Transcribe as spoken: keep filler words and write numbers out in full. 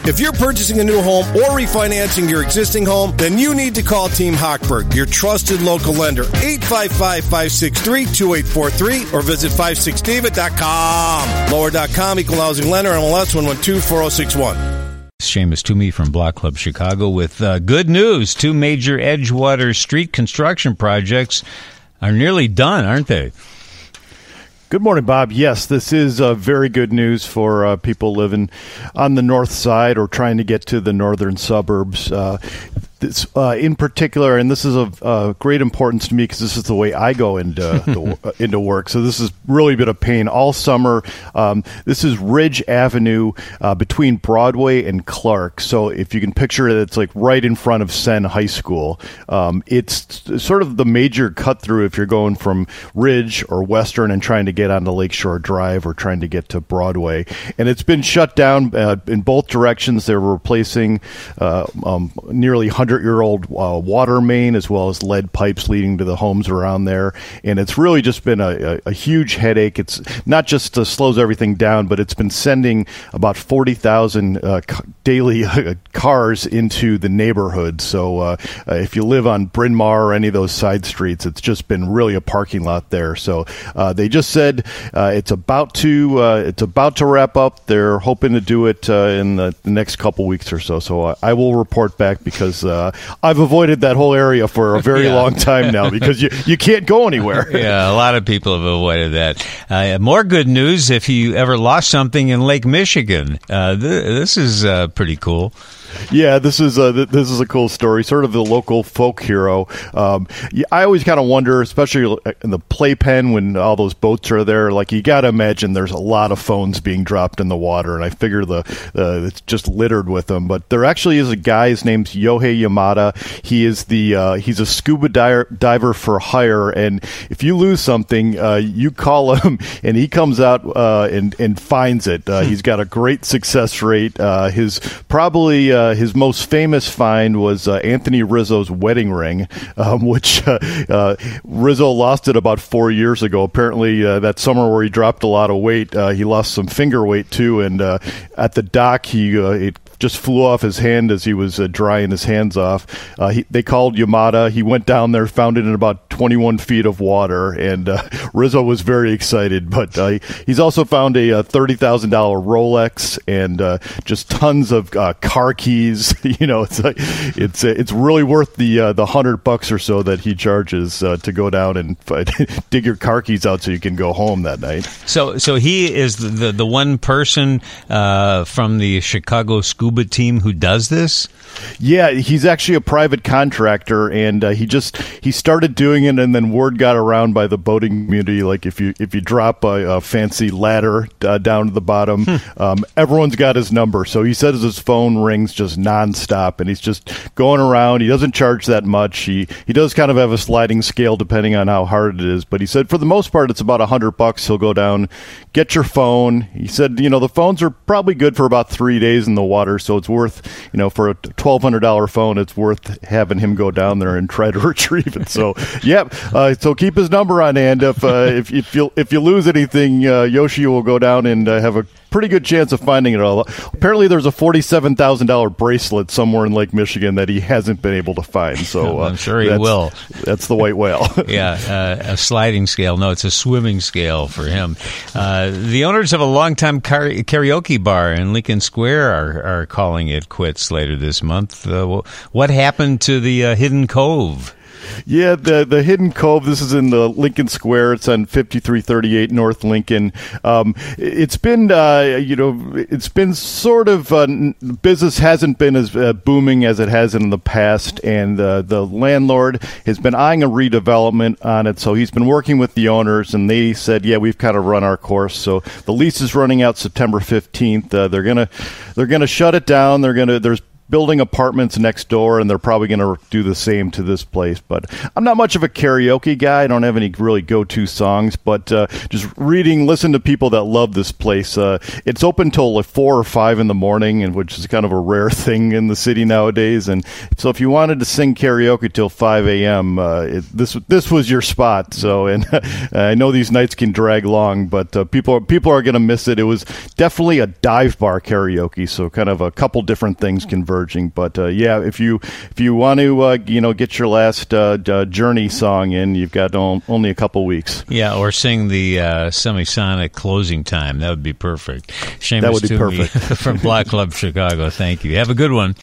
If you're purchasing a new home or refinancing your existing home, then you need to call Team Hochberg, your trusted local lender. eight five five, five six three, two eight four three or visit five six david dot com. Lower dot com, equal housing lender, M L S one one two four zero six one. Seamus Toomey from Block Club Chicago with uh, good news. Two major Edgewater street construction projects are nearly done, aren't they? Good morning, Bob. Yes, this is uh, very good news for uh, people living on the north side or trying to get to the northern suburbs. Uh, this, uh, in particular, and this is of uh, great importance to me because this is the way I go into the, uh, into work. So this has really been a pain all summer. Um, this is Ridge Avenue uh, between Broadway and Clark. So if you can picture it, it's like right in front of Senn High School. Um, it's sort of the major cut through if you're going from Ridge or Western and trying to get onto Lakeshore Drive or trying to get to Broadway. And it's been shut down uh, in both directions. They're replacing uh, um, nearly one hundred year old uh, water main as well as lead pipes leading to the homes around there. And it's really just been a, a, a huge headache. It's not just uh, slows everything down, but it's been sending about forty thousand uh, c- daily uh, cars into the neighborhood. So uh, uh, if you live on Bryn Mawr or any of those side streets, it's just been really a parking lot there. So uh, they just said uh, it's about to uh, it's about to wrap up. They're hoping to do it uh, in the, the next couple weeks or so. So uh, I will report back because uh, I've avoided that whole area for a very yeah. long time now because you you can't go anywhere. Yeah, a lot of people have avoided that. Uh, more good news if you ever lost something in Lake Michigan. Uh, th- this is uh, pretty cool. Yeah, this is a this is a cool story. Sort of the local folk hero. Um, I always kind of wonder, especially in the playpen when all those boats are there. Like you got to imagine there's a lot of phones being dropped in the water, and I figure the uh, it's just littered with them. But there actually is a guy. His name's Yohei Yamada. He is the uh, he's a scuba diver, diver for hire, and if you lose something, uh, you call him, and he comes out uh, and and finds it. Uh, he's got a great success rate. Uh, his probably. Uh, his most famous find was uh, Anthony Rizzo's wedding ring, um, which uh, uh, Rizzo lost it about four years ago. Apparently, uh, that summer where he dropped a lot of weight, uh, he lost some finger weight too. And uh, at the dock, he uh, it just flew off his hand as he was uh, drying his hands off. Uh, he, they called Yamada. He went down there, found it in about twenty-one feet of water, and uh, Rizzo was very excited. But uh, he's also found a, a thirty thousand dollars Rolex and uh, just tons of uh, car keys. You know, it's like, it's it's really worth the uh, the hundred bucks or so that he charges uh, to go down and dig your car keys out so you can go home that night. So, so he is the the, the one person uh, from the Chicago Scuba team who does this? Yeah, he's actually a private contractor, and uh, he just he started doing it, and then word got around by the boating community. Like if you if you drop a, a fancy ladder uh, down to the bottom, hmm. um, everyone's got his number. So he says his phone rings just nonstop, and he's just going around. He doesn't charge that much. He he does kind of have a sliding scale depending on how hard it is, but he said for the most part it's about a hundred bucks. He'll go down, get your phone. He said you know the phones are probably good for about three days in the water. So it's worth, you know, for a twelve hundred dollars phone, it's worth having him go down there and try to retrieve it. So, yeah, uh, so keep his number on hand. If uh, if, if you if you lose anything, uh, Yoshi will go down and uh, have a pretty good chance of finding it all. Apparently, there's a forty-seven thousand dollars bracelet somewhere in Lake Michigan that he hasn't been able to find. So uh, I'm sure he that's, will. That's the white whale. Yeah, uh, a sliding scale. No, it's a swimming scale for him. Uh, the owners of a longtime car- karaoke bar in Lincoln Square are, are calling it quits later this month. Uh, what happened to the uh, Hidden Cove? Yeah, the the Hidden Cove. This is in the Lincoln Square. It's on fifty-three thirty-eight North Lincoln. Um, it's been, uh, you know, it's been sort of uh, business hasn't been as uh, booming as it has in the past, and uh, the landlord has been eyeing a redevelopment on it. So he's been working with the owners, and they said, "Yeah, we've kind of run our course." So the lease is running out September fifteenth. Uh, they're gonna they're gonna shut it down. They're gonna there's building apartments next door, and they're probably going to do the same to this place. But I'm not much of a karaoke guy. I don't have any really go-to songs, but uh, just reading, listen to people that love this place. Uh, it's open till like four or five in the morning, and which is kind of a rare thing in the city nowadays. And so if you wanted to sing karaoke till five a.m., uh, it, this this was your spot. So, and I know these nights can drag long, but uh, people people are going to miss it. It was definitely a dive bar karaoke, so kind of a couple different things converging. But uh, yeah, if you if you want to uh, you know get your last uh, uh, Journey song in, you've got on, only a couple weeks. Yeah, or sing the uh, Semisonic closing time. That would be perfect. Seamus That would be Toomey perfect. from Black Club Chicago. Thank you. Have a good one.